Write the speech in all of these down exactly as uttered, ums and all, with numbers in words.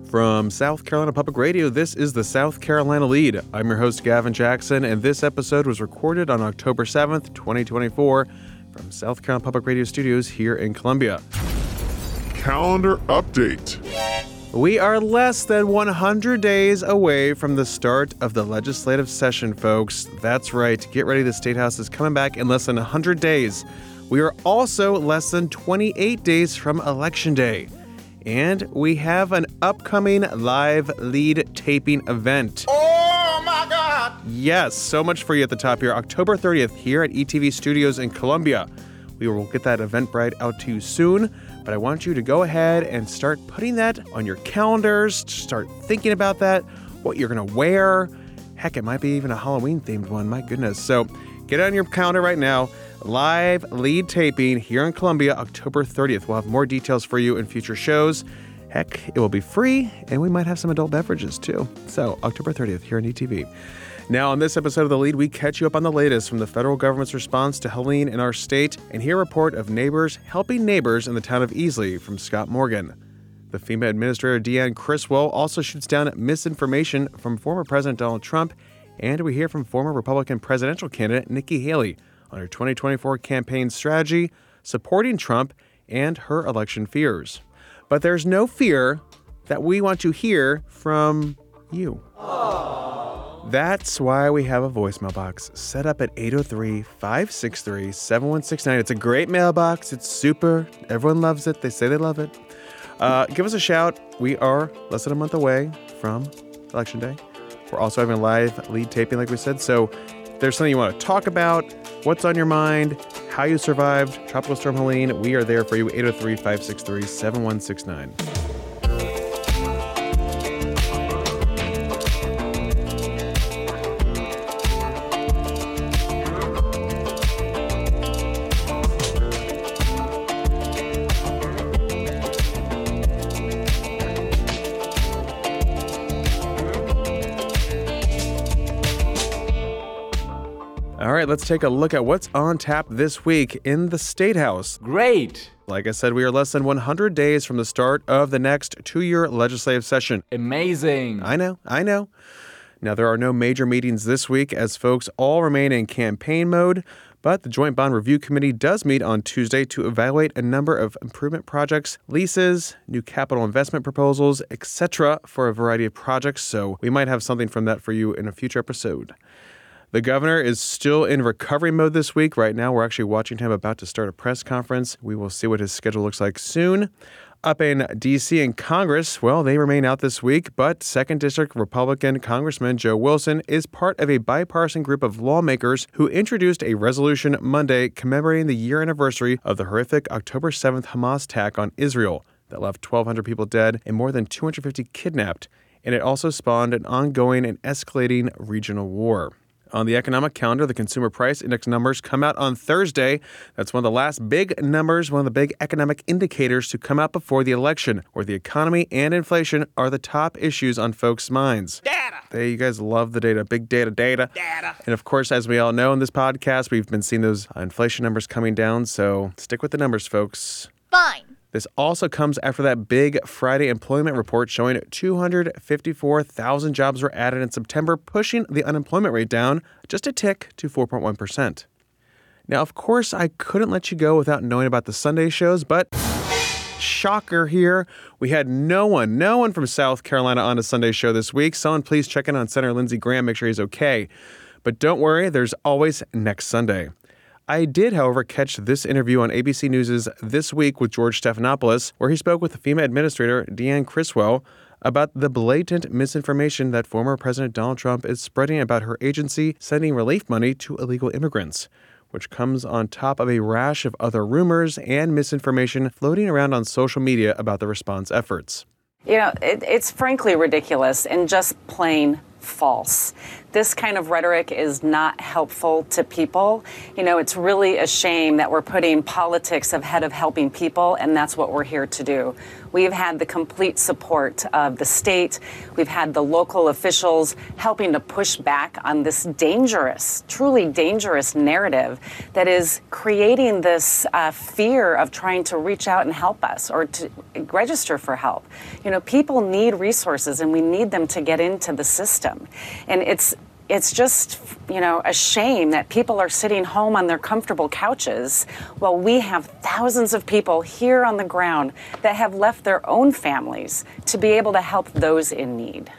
From South Carolina Public Radio, this is the South Carolina Lead. I'm your host, Gavin Jackson, and this episode was recorded on October seventh, twenty twenty-four, from South Carolina Public Radio Studios here in Columbia. Calendar update. We are less than one hundred days away from the start of the legislative session, folks. That's right. Get ready. The State House is coming back in less than one hundred days. We are also less than twenty-eight days from Election Day. And we have an upcoming live lead taping event. Oh my God! Yes, so much for you at the top here. October thirtieth here at E T V Studios in Columbia. We will get that Eventbrite out to you soon, but I want you to go ahead and start putting that on your calendars. Start thinking about that, what you're going to wear. Heck, it might be even a Halloween-themed one. My goodness. So get it on your calendar right now. Live lead taping here in Columbia, October thirtieth. We'll have more details for you in future shows. Heck, it will be free, and we might have some adult beverages, too. So, October thirtieth here on E T V. Now, on this episode of The Lead, we catch you up on the latest from the federal government's response to Helene in our state and hear a report of neighbors helping neighbors in the town of Easley from Scott Morgan. The FEMA Administrator Deanne Criswell also shoots down misinformation from former President Donald Trump, and we hear from former Republican presidential candidate Nikki Haley on her twenty twenty-four campaign strategy, supporting Trump and her election fears. But there's no fear that we want to hear from you. Aww. That's why we have a voicemail box set up at eight oh three, five six three, seven one six nine. It's a great mailbox. It's super. Everyone loves it. They say they love it. Uh, give us a shout. We are less than a month away from Election Day. We're also having a live lead taping, like we said. So if there's something you want to talk about, what's on your mind, how you survived Tropical Storm Helene, we are there for you, eight oh three, five six three, seven one six nine. All right, let's take a look at what's on tap this week in the State House. Great. Like I said, we are less than one hundred days from the start of the next two-year legislative session. Amazing. I know, I know. Now, there are no major meetings this week as folks all remain in campaign mode, but the Joint Bond Review Committee does meet on Tuesday to evaluate a number of improvement projects, leases, new capital investment proposals, et cetera for a variety of projects, so we might have something from that for you in a future episode. The governor is still in recovery mode this week. Right now, we're actually watching him about to start a press conference. We will see what his schedule looks like soon. Up in D C and Congress, well, they remain out this week, but second District Republican Congressman Joe Wilson is part of a bipartisan group of lawmakers who introduced a resolution Monday commemorating the year anniversary of the horrific October seventh Hamas attack on Israel that left twelve hundred people dead and more than two hundred fifty kidnapped. And it also spawned an ongoing and escalating regional war. On the economic calendar, the Consumer Price Index numbers come out on Thursday. That's one of the last big numbers, one of the big economic indicators to come out before the election, where the economy and inflation are the top issues on folks' minds. Data! They, you guys love the data, big data, data. Data! And of course, as we all know in this podcast, we've been seeing those inflation numbers coming down, so stick with the numbers, folks. Fine. This also comes after that big Friday employment report showing two hundred fifty-four thousand jobs were added in September, pushing the unemployment rate down just a tick to four point one percent. Now, of course, I couldn't let you go without knowing about the Sunday shows, but shocker here, we had no one, no one from South Carolina on a Sunday show this week. Someone please check in on Senator Lindsey Graham, make sure he's okay. But don't worry, there's always next Sunday. I did, however, catch this interview on A B C News' This Week with George Stephanopoulos, where he spoke with the FEMA Administrator Deanne Criswell about the blatant misinformation that former President Donald Trump is spreading about her agency sending relief money to illegal immigrants, which comes on top of a rash of other rumors and misinformation floating around on social media about the response efforts. You know, it, it's frankly ridiculous and just plain false. This kind of rhetoric is not helpful to people. You know, it's really a shame that we're putting politics ahead of helping people, and that's what we're here to do. We've had the complete support of the state. We've had the local officials helping to push back on this dangerous, truly dangerous narrative that is creating this uh, fear of trying to reach out and help us or to register for help. You know, people need resources and we need them to get into the system. And it's It's just, you know, a shame that people are sitting home on their comfortable couches while we have thousands of people here on the ground that have left their own families to be able to help those in need.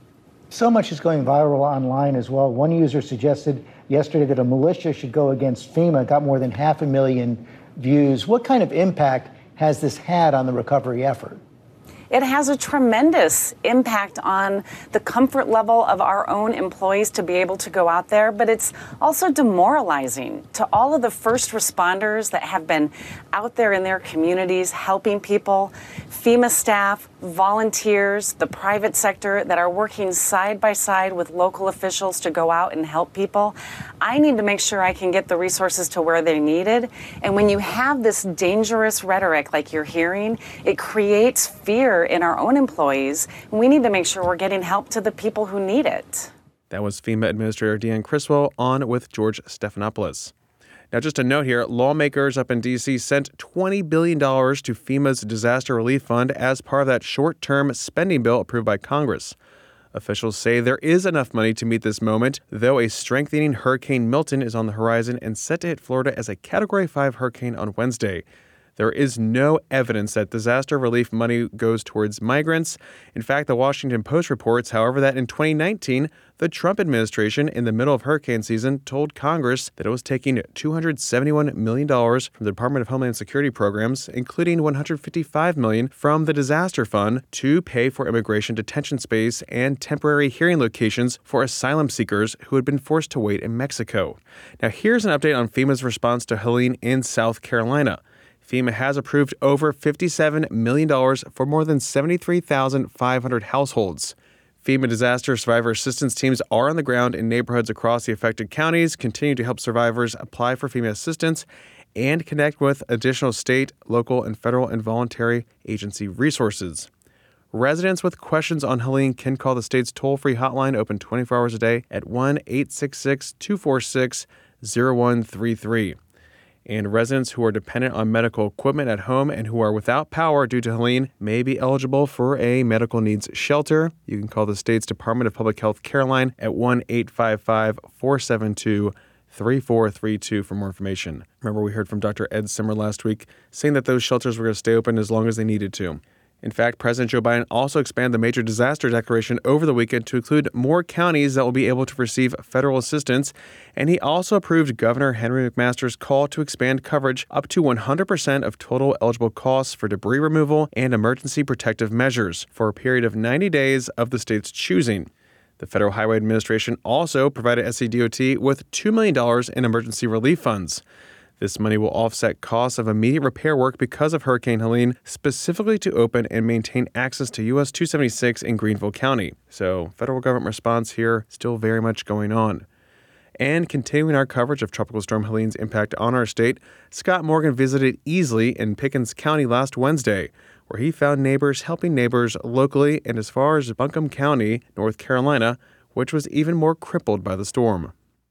So much is going viral online as well. One user suggested yesterday that a militia should go against FEMA, got more than half a million views. What kind of impact has this had on the recovery effort? It has a tremendous impact on the comfort level of our own employees to be able to go out there, but it's also demoralizing to all of the first responders that have been out there in their communities helping people, FEMA staff, volunteers, the private sector that are working side by side with local officials to go out and help people. I need to make sure I can get the resources to where they're needed. And when you have this dangerous rhetoric like you're hearing, it creates fear in our own employees. And we need to make sure we're getting help to the people who need it. That was FEMA Administrator Deanne Criswell on with George Stephanopoulos. Now, just a note here, lawmakers up in D C sent twenty billion dollars to FEMA's Disaster Relief Fund as part of that short-term spending bill approved by Congress. Officials say there is enough money to meet this moment, though a strengthening Hurricane Milton is on the horizon and set to hit Florida as a Category five hurricane on Wednesday. There is no evidence that disaster relief money goes towards migrants. In fact, the Washington Post reports, however, that in twenty nineteen, the Trump administration, in the middle of hurricane season, told Congress that it was taking two hundred seventy-one million dollars from the Department of Homeland Security programs, including one hundred fifty-five million dollars from the Disaster Fund, to pay for immigration detention space and temporary hearing locations for asylum seekers who had been forced to wait in Mexico. Now, here's an update on FEMA's response to Helene in South Carolina. FEMA has approved over fifty-seven million dollars for more than seventy-three thousand five hundred households. FEMA disaster survivor assistance teams are on the ground in neighborhoods across the affected counties, continuing to help survivors apply for FEMA assistance and connect with additional state, local, and federal and voluntary agency resources. Residents with questions on Helene can call the state's toll-free hotline, open twenty-four hours a day, at one eight six six, two four six, zero one three three. And residents who are dependent on medical equipment at home and who are without power due to Helene may be eligible for a medical needs shelter. You can call the state's Department of Public Health care line at one eight five five, four seven two, three four three two for more information. Remember, we heard from Doctor Ed Simmer last week saying that those shelters were going to stay open as long as they needed to. In fact, President Joe Biden also expanded the major disaster declaration over the weekend to include more counties that will be able to receive federal assistance, and he also approved Governor Henry McMaster's call to expand coverage up to one hundred percent of total eligible costs for debris removal and emergency protective measures for a period of ninety days of the state's choosing. The Federal Highway Administration also provided S C D O T with two million dollars in emergency relief funds. This money will offset costs of immediate repair work because of Hurricane Helene, specifically to open and maintain access to U S two seventy-six in Greenville County. So, federal government response here still very much going on. And continuing our coverage of Tropical Storm Helene's impact on our state, Scott Morgan visited Easley in Pickens County last Wednesday, where he found neighbors helping neighbors locally and as far as Buncombe County, North Carolina, which was even more crippled by the storm.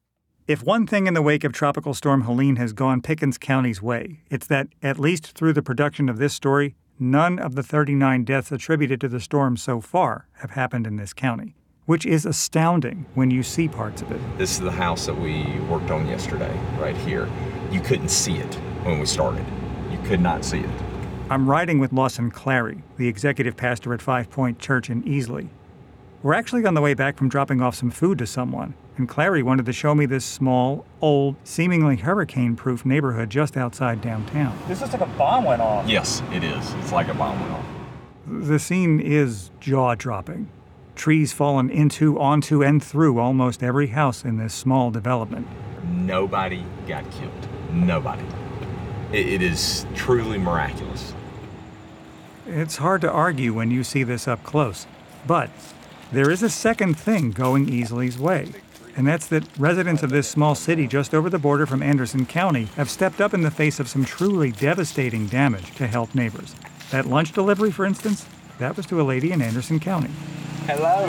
If one thing in the wake of Tropical Storm Helene has gone Pickens County's way, it's that, at least through the production of this story, none of the thirty-nine deaths attributed to the storm so far have happened in this county, which is astounding when you see parts of it. This is the house that we worked on yesterday, right here. You couldn't see it when we started. You could not see it. I'm riding with Lawson Clary, the executive pastor at Five Point Church in Easley. We're actually on the way back from dropping off some food to someone, and Clary wanted to show me this small, old, seemingly hurricane-proof neighborhood just outside downtown. This looks like a bomb went off. Yes, it is. It's like a bomb went off. The scene is jaw-dropping. Trees fallen into, onto, and through almost every house in this small development. Nobody got killed. Nobody. It, it is truly miraculous. It's hard to argue when you see this up close, but there is a second thing going Easley's way, and that's that residents of this small city just over the border from Anderson County have stepped up in the face of some truly devastating damage to help neighbors. That lunch delivery, for instance, that was to a lady in Anderson County. Hello.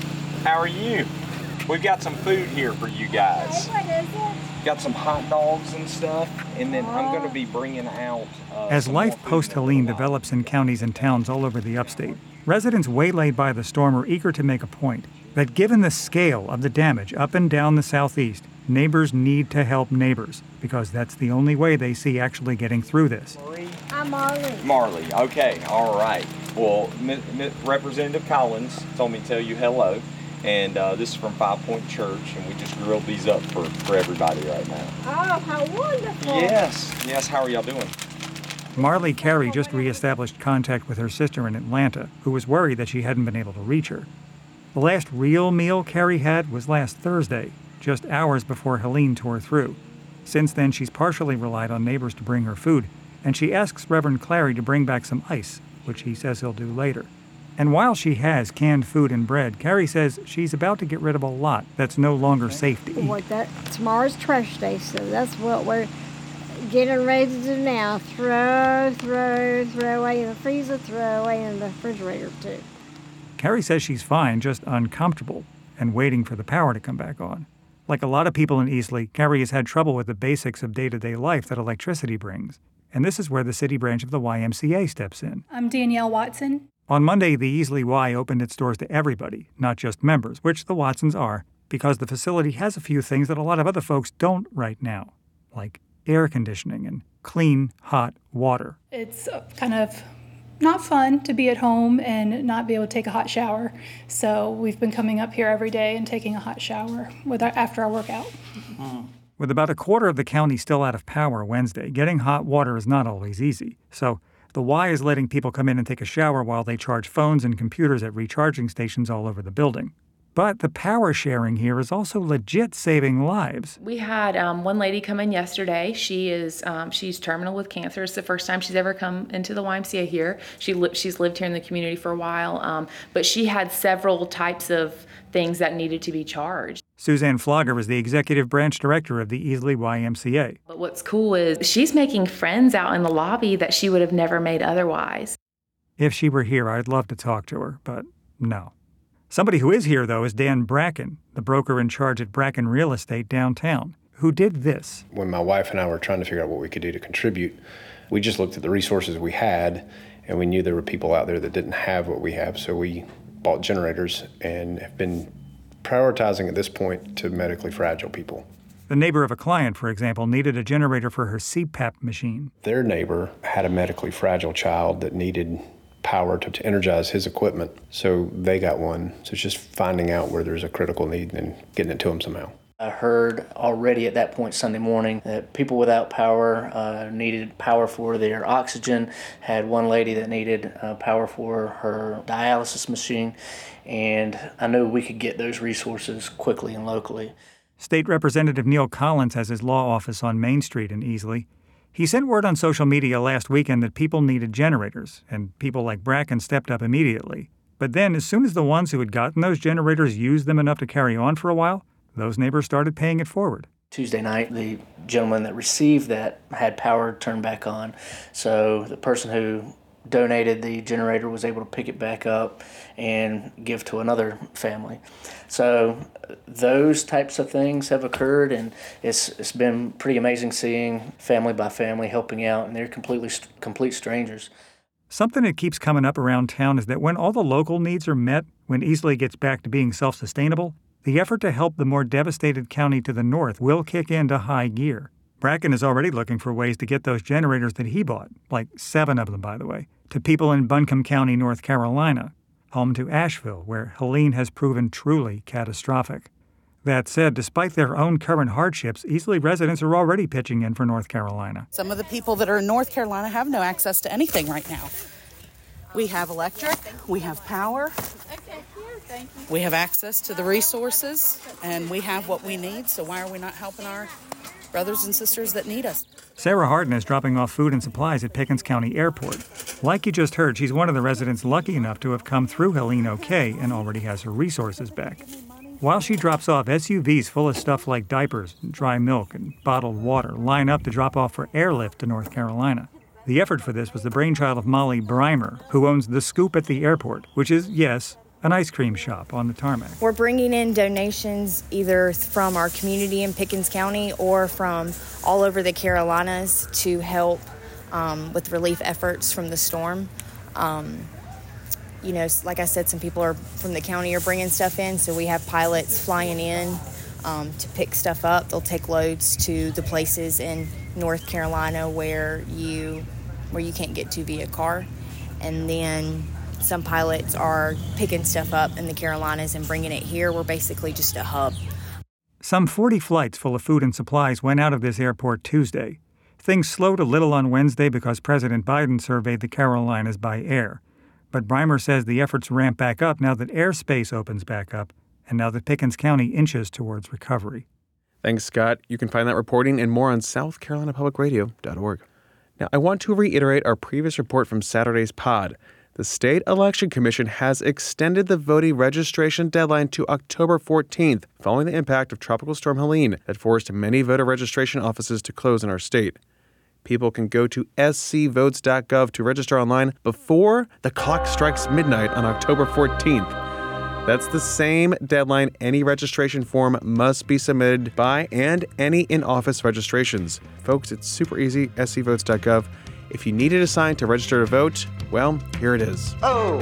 How are you? We've got some food here for you guys. What is it? Got some hot dogs and stuff, and then I'm going to be bringing out... Uh, As some life more food post-Helene in the develops in counties and towns all over the upstate, residents waylaid by the storm are eager to make a point that given the scale of the damage up and down the southeast, neighbors need to help neighbors, because that's the only way they see actually getting through this. I'm Marley. Marley, okay, all right. Well, M- M- Representative Collins told me to tell you hello, and uh, this is from Five Point Church, and we just grilled these up for, for everybody right now. Oh, how wonderful. Yes, yes, how are y'all doing? Marley Carey just reestablished contact with her sister in Atlanta, who was worried that she hadn't been able to reach her. The last real meal Carey had was last Thursday, just hours before Helene tore through. Since then, she's partially relied on neighbors to bring her food, and she asks Reverend Clary to bring back some ice, which he says he'll do later. And while she has canned food and bread, Carey says she's about to get rid of a lot that's no longer safe to eat. Well, that, tomorrow's trash day, so that's what we're getting ready to do now. Throw, throw, throw away in the freezer, throw away in the refrigerator, too. Carey says she's fine, just uncomfortable, and waiting for the power to come back on. Like a lot of people in Easley, Carey has had trouble with the basics of day-to-day life that electricity brings. And this is where the city branch of the Y M C A steps in. I'm Danielle Watson. On Monday, the Easley Y opened its doors to everybody, not just members, which the Watsons are, because the facility has a few things that a lot of other folks don't right now, like air conditioning and clean, hot water. It's kind of not fun to be at home and not be able to take a hot shower. So we've been coming up here every day and taking a hot shower with our, after our workout. Mm. With about a quarter of the county still out of power Wednesday, getting hot water is not always easy. So the Y is letting people come in and take a shower while they charge phones and computers at recharging stations all over the building. But the power sharing here is also legit saving lives. We had um, one lady come in yesterday. She is um, she's terminal with cancer. It's the first time she's ever come into the Y M C A here. She li- she's lived here in the community for a while, um, but she had several types of things that needed to be charged. Suzanne Flogger is the executive branch director of the Easley Y M C A. But what's cool is she's making friends out in the lobby that she would have never made otherwise. If she were here, I'd love to talk to her, but no. Somebody who is here, though, is Dan Bracken, the broker in charge at Bracken Real Estate downtown, who did this. When my wife and I were trying to figure out what we could do to contribute, we just looked at the resources we had, and we knew there were people out there that didn't have what we have, so we bought generators and have been prioritizing at this point to medically fragile people. The neighbor of a client, for example, needed a generator for her C PAP machine. Their neighbor had a medically fragile child that needed power to, to energize his equipment, so they got one. So it's just finding out where there's a critical need and getting it to them somehow. I heard already at that point Sunday morning that people without power uh, needed power for their oxygen. Had one lady that needed uh, power for her dialysis machine, and I knew we could get those resources quickly and locally. State Representative Neil Collins has his law office on Main Street in Easley. He sent word on social media last weekend that people needed generators, and people like Bracken stepped up immediately. But then, as soon as the ones who had gotten those generators used them enough to carry on for a while, those neighbors started paying it forward. Tuesday night, the gentleman that received that had power turned back on. So the person who donated the generator was able to pick it back up and give to another family. So those types of things have occurred, and it's it's been pretty amazing seeing family by family helping out, and they're completely complete strangers. Something that keeps coming up around town is that when all the local needs are met, when Easley gets back to being self-sustainable, the effort to help the more devastated county to the north will kick into high gear. Bracken is already looking for ways to get those generators that he bought, like seven of them, by the way, to people in Buncombe County, North Carolina, home to Asheville, where Helene has proven truly catastrophic. That said, despite their own current hardships, Easley residents are already pitching in for North Carolina. Some of the people that are in North Carolina have no access to anything right now. We have electric, we have power, we have access to the resources, and we have what we need, so why are we not helping our brothers and sisters that need us? Sarah Harden is dropping off food and supplies at Pickens County Airport. Like you just heard, she's one of the residents lucky enough to have come through Helene okay and already has her resources back. While she drops off, S U Vs full of stuff like diapers, dry milk, and bottled water line up to drop off for airlift to North Carolina. The effort for this was the brainchild of Molly Breimer, who owns The Scoop at the airport, which is, yes, an ice cream shop on the tarmac. We're bringing in donations either from our community in Pickens County or from all over the Carolinas to help um, with relief efforts from the storm. Um, you know, like I said, some people are from the county are bringing stuff in, so we have pilots flying in um, to pick stuff up. They'll take loads to the places in North Carolina where you where you can't get to via car, and then some pilots are picking stuff up in the Carolinas and bringing it here. We're basically just a hub. Some forty flights full of food and supplies went out of this airport Tuesday. Things slowed a little on Wednesday because President Biden surveyed the Carolinas by air. But Breimer says the efforts ramp back up now that airspace opens back up and now that Pickens County inches towards recovery. Thanks, Scott. You can find that reporting and more on south carolina public radio dot org. Now, I want to reiterate our previous report from Saturday's pod. The State Election Commission has extended the voting registration deadline to October fourteenth, following the impact of Tropical Storm Helene that forced many voter registration offices to close in our state. People can go to s c votes dot gov to register online before the clock strikes midnight on October fourteenth. That's the same deadline any registration form must be submitted by and any in-office registrations. Folks, it's super easy, s c votes dot gov. If you needed a sign to register to vote, well, here it is. Oh!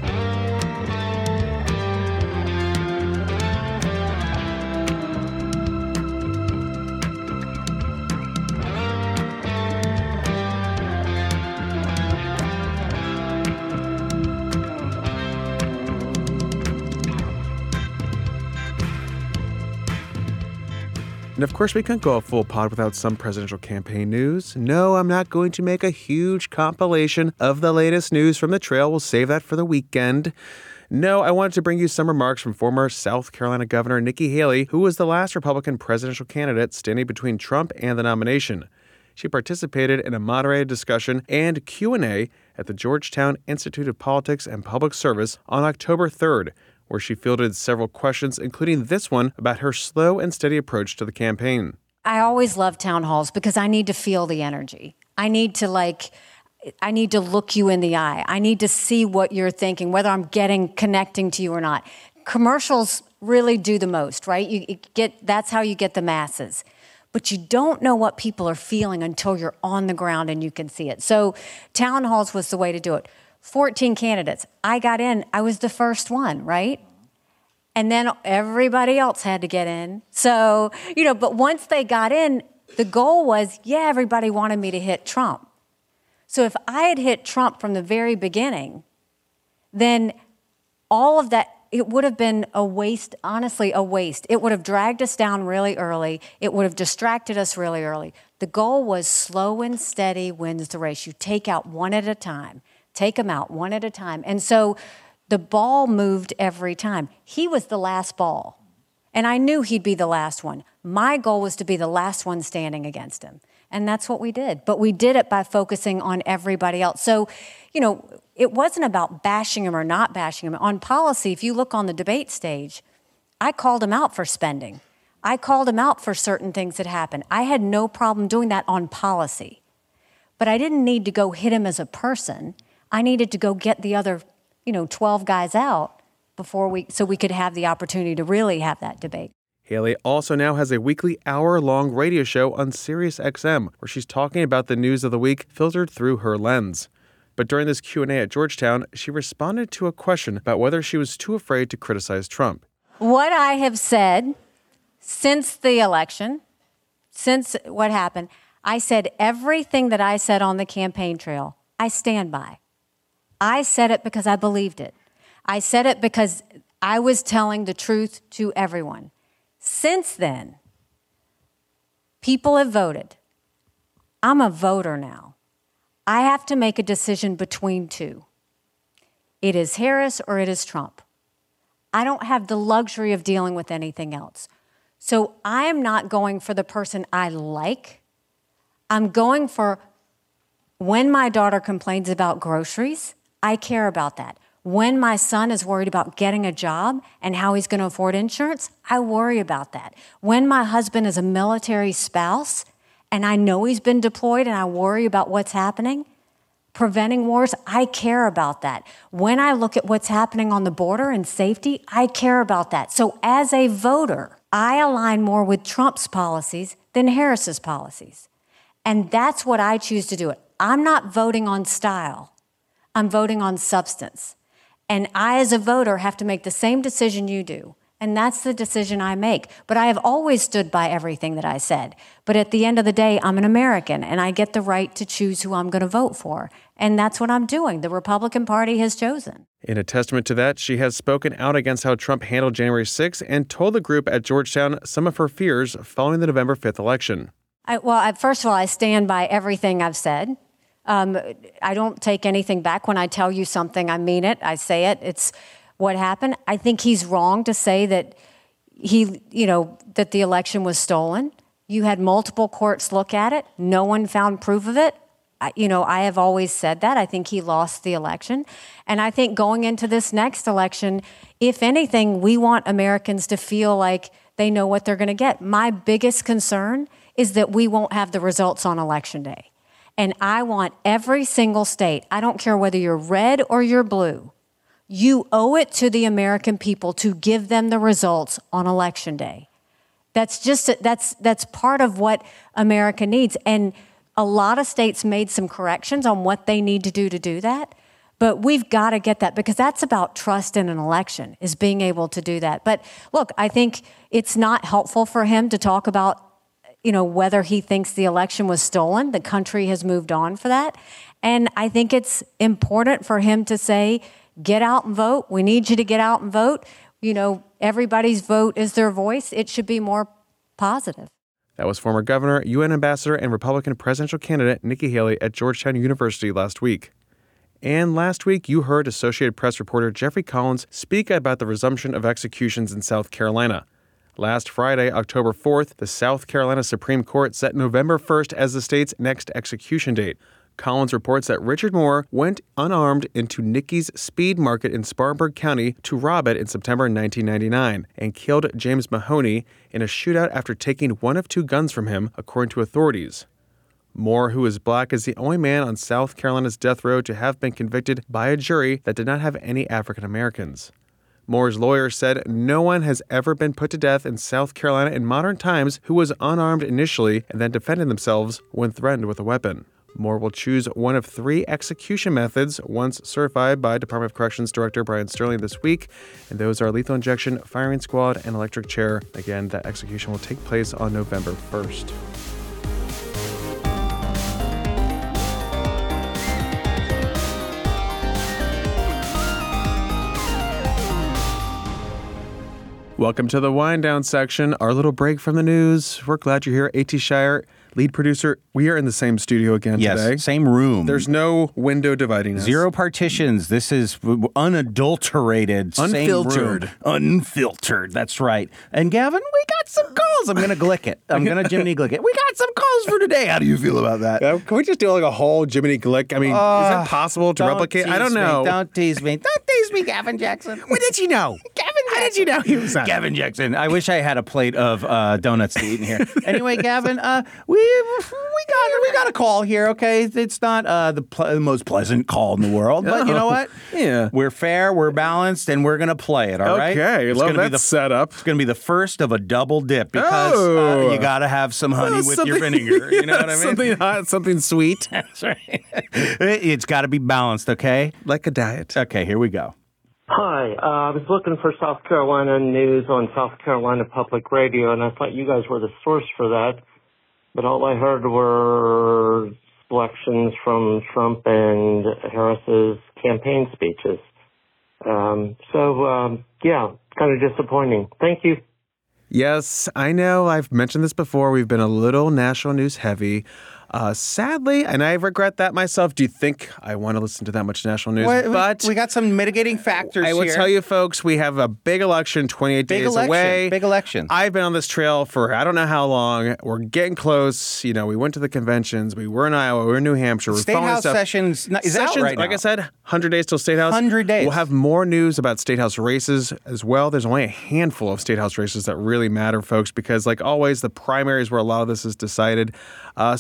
And of course, we couldn't go a full pod without some presidential campaign news. No, I'm not going to make a huge compilation of the latest news from the trail. We'll save that for the weekend. No, I wanted to bring you some remarks from former South Carolina Governor Nikki Haley, who was the last Republican presidential candidate standing between Trump and the nomination. She participated in a moderated discussion and Q and A at the Georgetown Institute of Politics and Public Service on October third, where she fielded several questions, including this one about her slow and steady approach to the campaign. I always love town halls because I need to feel the energy. I need to like, I need to look you in the eye. I need to see what you're thinking, whether I'm getting, connecting to you or not. Commercials really do the most, right? You get, that's how you get the masses. But you don't know what people are feeling until you're on the ground and you can see it. So town halls was the way to do it. fourteen candidates. I got in. I was the first one, right? And then everybody else had to get in. So, you know, but once they got in, the goal was, yeah, everybody wanted me to hit Trump. So if I had hit Trump from the very beginning, then all of that, it would have been a waste, honestly, a waste. It would have dragged us down really early. It would have distracted us really early. The goal was slow and steady wins the race. You take out one at a time. Take them out one at a time. And so the ball moved every time. He was the last ball, and I knew he'd be the last one. My goal was to be the last one standing against him, and that's what we did. But we did it by focusing on everybody else. So, you know, it wasn't about bashing him or not bashing him. On policy, if you look on the debate stage, I called him out for spending. I called him out for certain things that happened. I had no problem doing that on policy. But I didn't need to go hit him as a person. I needed to go get the other, you know, twelve guys out before we, so we could have the opportunity to really have that debate. Haley also now has a weekly hour-long radio show on Sirius X M, where she's talking about the news of the week filtered through her lens. But during this Q and A at Georgetown, she responded to a question about whether she was too afraid to criticize Trump. What I have said since the election, since what happened, I said everything that I said on the campaign trail, I stand by. I said it because I believed it. I said it because I was telling the truth to everyone. Since then, people have voted. I'm a voter now. I have to make a decision between two. It is Harris or it is Trump. I don't have the luxury of dealing with anything else. So I am not going for the person I like. I'm going for when my daughter complains about groceries, I care about that. When my son is worried about getting a job and how he's going to afford insurance, I worry about that. When my husband is a military spouse and I know he's been deployed and I worry about what's happening, preventing wars, I care about that. When I look at what's happening on the border and safety, I care about that. So as a voter, I align more with Trump's policies than Harris's policies. And that's what I choose to do it. I'm not voting on style. I'm voting on substance. And I, as a voter, have to make the same decision you do. And that's the decision I make. But I have always stood by everything that I said. But at the end of the day, I'm an American, and I get the right to choose who I'm going to vote for. And that's what I'm doing. The Republican Party has chosen. In a testament to that, she has spoken out against how Trump handled January sixth and told the group at Georgetown some of her fears following the November fifth election. I, well, I, first of all, I stand by everything I've said. Um, I don't take anything back. When I tell you something, I mean it. I say it. It's what happened. I think he's wrong to say that he, you know, that the election was stolen. You had multiple courts look at it. No one found proof of it. I, you know, I have always said that. I think he lost the election. And I think going into this next election, if anything, we want Americans to feel like they know what they're going to get. My biggest concern is that we won't have the results on Election Day. And I want every single state, I don't care whether you're red or you're blue, you owe it to the American people to give them the results on Election Day. That's just, that's, that's part of what America needs. And a lot of states made some corrections on what they need to do to do that. But we've got to get that, because that's about trust in an election, is being able to do that. But look, I think it's not helpful for him to talk about, you know, whether he thinks the election was stolen. The country has moved on for that. And I think it's important for him to say, get out and vote. We need you to get out and vote. You know, everybody's vote is their voice. It should be more positive. That was former governor, U N ambassador, and Republican presidential candidate Nikki Haley at Georgetown University last week. And last week, you heard Associated Press reporter Jeffrey Collins speak about the resumption of executions in South Carolina. Last Friday, October fourth, the South Carolina Supreme Court set November first as the state's next execution date. Collins reports that Richard Moore went unarmed into Nikki's Speed Market in Spartanburg County to rob it in September nineteen ninety-nine and killed James Mahoney in a shootout after taking one of two guns from him, according to authorities. Moore, who is black, is the only man on South Carolina's death row to have been convicted by a jury that did not have any African Americans. Moore's lawyer said no one has ever been put to death in South Carolina in modern times who was unarmed initially and then defended themselves when threatened with a weapon. Moore will choose one of three execution methods once certified by Department of Corrections Director Brian Sterling this week, and those are lethal injection, firing squad, and electric chair. Again, that execution will take place on November first. Welcome to the wind down section, our little break from the news. We're glad you're here. A T Shire, lead producer. We are in the same studio again yes, today. Same room. There's no window dividing us. Zero partitions. This is unadulterated. Unfiltered. Same room. Unfiltered. That's right. And Gavin, we got some calls. I'm going to glick it. I'm going to Jiminy Glick it. We got some calls for today. How do you feel about that? Yeah, can we just do like a whole Jiminy Glick? I mean, uh, is it possible to replicate? I don't know. Me, don't tease me. Don't tease me, Gavin Jackson. When did you know? Gavin Jackson. How did you know he was on? Gavin Jackson. I wish I had a plate of uh, donuts to eat in here. Anyway, Gavin, uh, we we got we got a call here. Okay, it's not uh, the, ple- the most pleasant call in the world, but you know what? Yeah, we're fair, we're balanced, and we're gonna play it. All right. Okay, it's love gonna that be the, setup. It's gonna be the first of a double dip because oh. uh, you gotta have some honey oh, with your vinegar. You know what I mean? Something hot, something sweet. That's right. It's got to be balanced. Okay, like a diet. Okay, here we go. Hi, uh, I was looking for South Carolina news on South Carolina Public Radio, and I thought you guys were the source for that. But all I heard were selections from Trump and Harris's campaign speeches. Um, so, um, yeah, kind of disappointing. Thank you. Yes, I know. I've mentioned this before. We've been a little national news heavy. Uh, sadly, and I regret that myself. Do you think I want to listen to that much national news? Well, but we got some mitigating factors I will here. tell you, folks, we have a big election twenty-eight big days election, away. Big election. I've been on this trail for I don't know how long. We're getting close. You know, we went to the conventions. We were in Iowa. We were in New Hampshire. We're State House stuff. sessions is sessions, out right like now. I said, one hundred days till State House. one hundred days. We'll have more news about State House races as well. There's only a handful of State House races that really matter, folks, because like always, the primaries where a lot of this is decided. Uh, so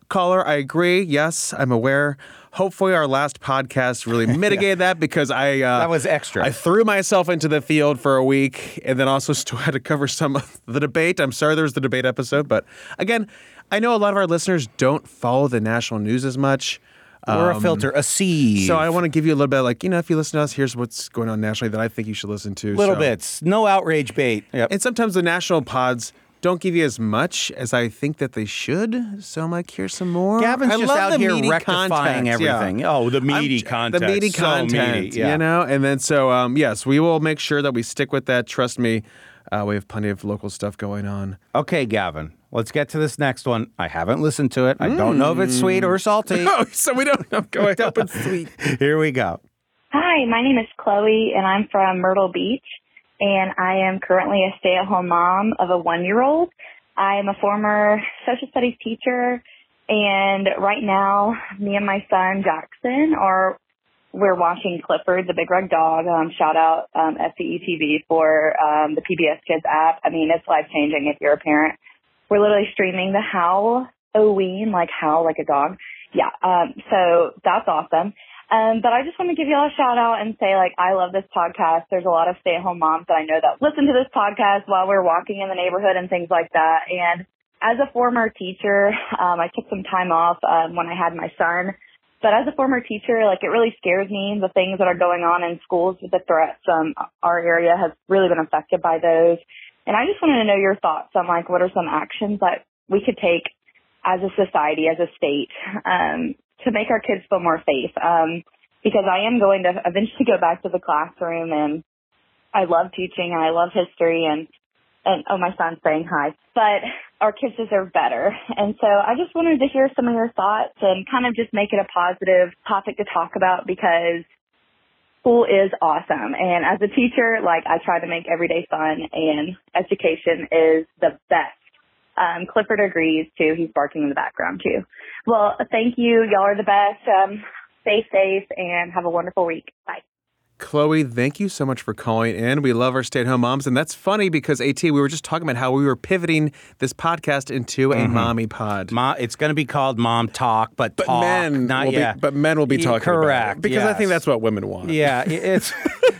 Caller, I agree. Yes, I'm aware. Hopefully our last podcast really mitigated yeah. that because I... Uh, that was extra. I threw myself into the field for a week and then also still had to cover some of the debate. I'm sorry there was the debate episode, but again, I know a lot of our listeners don't follow the national news as much. We're um, a filter, a sieve. So I want to give you a little bit like, you know, if you listen to us, here's what's going on nationally that I think you should listen to. Little so. bits. No outrage bait. Yep. And sometimes the national pods don't give you as much as I think that they should. So I'm like, here's some more. Gavin's I just love out the here meaty rectifying content. everything. Yeah. Oh, the meaty I'm, content. The meaty so content, meaty. Yeah. you know? And then so, um, yes, we will make sure that we stick with that. Trust me, uh, we have plenty of local stuff going on. Okay, Gavin. Let's get to this next one. I haven't listened to it. I mm. don't know if it's sweet or salty. No, so we don't know. Go ahead. It's sweet. Here we go. Hi, my name is Chloe, and I'm from Myrtle Beach, and I am currently a stay-at-home mom of a one-year-old. I am a former social studies teacher, and right now, me and my son, Jackson, are we're watching Clifford, the Big Red Dog. Um, shout out um, F C E T V for um, the P B S Kids app. I mean, it's life-changing if you're a parent. We're literally streaming the Halloween, like howl like a dog. Yeah, um, so that's awesome. Um, but I just want to give you all a shout out and say, like, I love this podcast. There's a lot of stay-at-home moms that I know that listen to this podcast while we're walking in the neighborhood and things like that. And as a former teacher, um, I took some time off um, when I had my son. But as a former teacher, like, it really scares me, the things that are going on in schools with the threats. Um, our area has really been affected by those. And I just wanted to know your thoughts on, like, what are some actions that we could take as a society, as a state, um, to make our kids feel more safe. Um, because I am going to eventually go back to the classroom, and I love teaching and I love history, and, and oh, my son's saying hi. But our kids deserve better. And so I just wanted to hear some of your thoughts and kind of just make it a positive topic to talk about, because school is awesome. And as a teacher, like, I try to make every day fun, and education is the best. Um, Clifford agrees, too. He's barking in the background, too. Well, thank you. Y'all are the best. Um, stay safe and have a wonderful week. Bye. Chloe, thank you so much for calling in. We love our stay-at-home moms, and that's funny because, AT, we were just talking about how we were pivoting this podcast into a mm-hmm. mommy pod. Ma- it's going to be called Mom Talk, but, but talk, men not will yeah. be, But men will be talking Correct, about it because yes. I think that's what women want. Yeah, it's...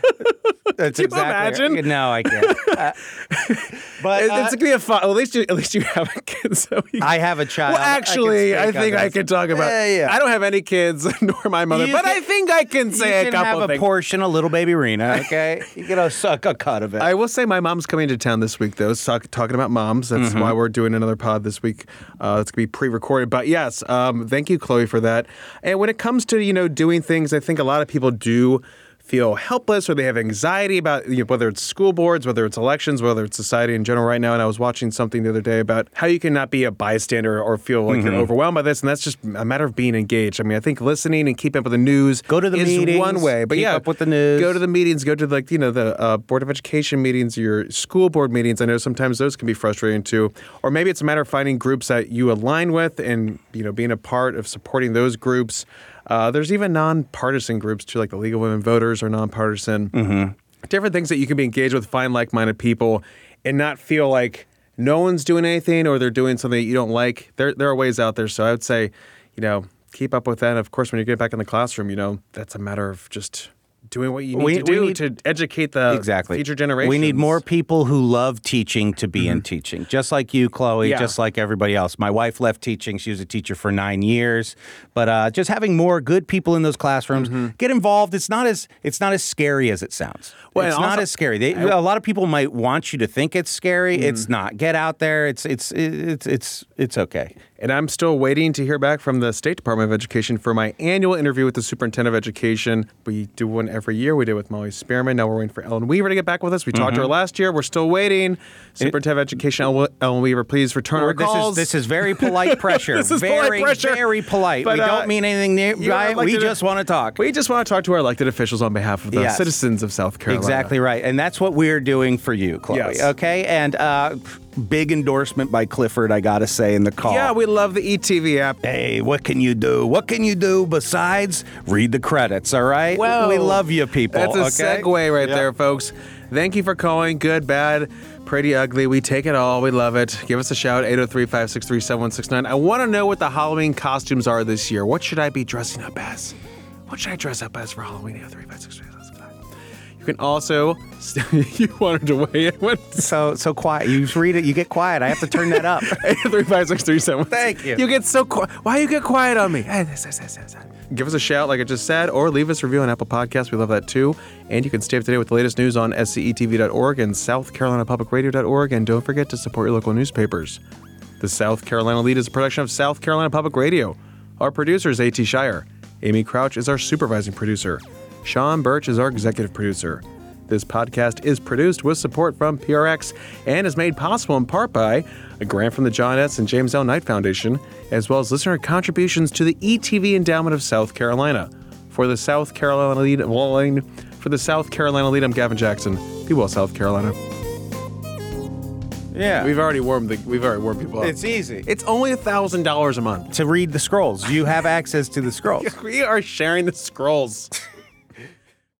That's Can you exactly imagine? No, I can't. Uh, but it, uh, it's gonna be a fun. Well, at least you, at least you have a kid. So you, I have a child. Well, actually, I, I think I can could talk about. Yeah, yeah. I don't have any kids, nor my mother, You but can, I think I can say you a can couple have things. a portion of little baby Rena. Okay, you get a suck a cut of it. I will say my mom's coming to town this week, though. So, talking about moms, that's Mm-hmm. why we're doing another pod this week. Uh, it's gonna be pre-recorded, but yes, um, thank you, Chloe, for that. And when it comes to you know doing things, I think a lot of people do feel helpless or they have anxiety about you know, whether it's school boards, whether it's elections, whether it's society in general right now. And I was watching something the other day about how you can not be a bystander or feel like mm-hmm. you're overwhelmed by this. And that's just a matter of being engaged. I mean, I think listening and keeping up with the news go to the is meetings, one way. But keep yeah, up with the news. Go to the meetings, go to like, you know, the uh, Board of Education meetings, your school board meetings. I know sometimes those can be frustrating too. Or maybe it's a matter of finding groups that you align with and, you know, being a part of supporting those groups. Uh, there's even nonpartisan groups too, like the League of Women Voters are nonpartisan. Mm-hmm. Different things that you can be engaged with, find like-minded people, and not feel like no one's doing anything or they're doing something that you don't like. There, there are ways out there. So I would say, you know, keep up with that. And of course, when you get back in the classroom, you know, that's a matter of just doing what you need we, to do need, to educate the exactly. future generations. We need more people who love teaching to be mm-hmm. in teaching, just like you, Chloe, yeah. just like everybody else. My wife left teaching. She was a teacher for nine years. But uh, just having more good people in those classrooms, mm-hmm. get involved. It's not as it's not as scary as it sounds. Well, it's not also, as scary. They, I, a lot of people might want you to think it's scary. Mm. It's not. Get out there. It's it's it's it's it's okay. And I'm still waiting to hear back from the State Department of Education for my annual interview with the Superintendent of Education. We do one every year. We did it with Molly Spearman. Now we're waiting for Ellen Weaver to get back with us. We mm-hmm. talked to her last year. We're still waiting. Superintendent of Education, Ellen Weaver, please return our this calls. Is, this is very polite pressure. This is very, polite pressure. Very polite. But, we uh, don't mean anything near. We just want to talk. We just want to talk to our elected officials on behalf of the yes. citizens of South Carolina. Exactly right. And that's what we're doing for you, Chloe. Yes. Okay? And uh, Big endorsement by Clifford, I gotta say, in the call. Yeah, we love the E T V app. Hey, what can you do? What can you do besides read the credits, all right? Well, we love you people. That's a okay? segue right Yep. there, folks. Thank you for calling. Good, bad, pretty ugly. We take it all. We love it. Give us a shout, eight oh three, five six three, seven one six nine. I want to know what the Halloween costumes are this year. What should I be dressing up as? What should I dress up as for Halloween? eight oh three, five six three, seven one six nine. You can also, you wanted to weigh in. What? So so quiet. You read it, you get quiet. I have to turn that up. eight oh three, five six three, seven one six nine. Thank you. You get so quiet. Why you get quiet on me? Give us a shout, like I just said, or leave us a review on Apple Podcasts. We love that too. And you can stay up to date with the latest news on S C E T V dot org and South Carolina Public Radio dot org. And don't forget to support your local newspapers. The South Carolina Lead is a production of South Carolina Public Radio. Our producer is A T Shire. Amy Crouch is our supervising producer. Sean Birch is our executive producer. This podcast is produced with support from P R X and is made possible in part by a grant from the John S. and James L. Knight Foundation, as well as listener contributions to the E T V Endowment of South Carolina. For the South Carolina Lead, for the South Carolina Lead, I'm Gavin Jackson. Be well, South Carolina. Yeah. We've already warmed the, we've already warmed people up. It's easy. It's only a thousand dollars a month to read the scrolls. You have access to the scrolls. We are sharing the scrolls.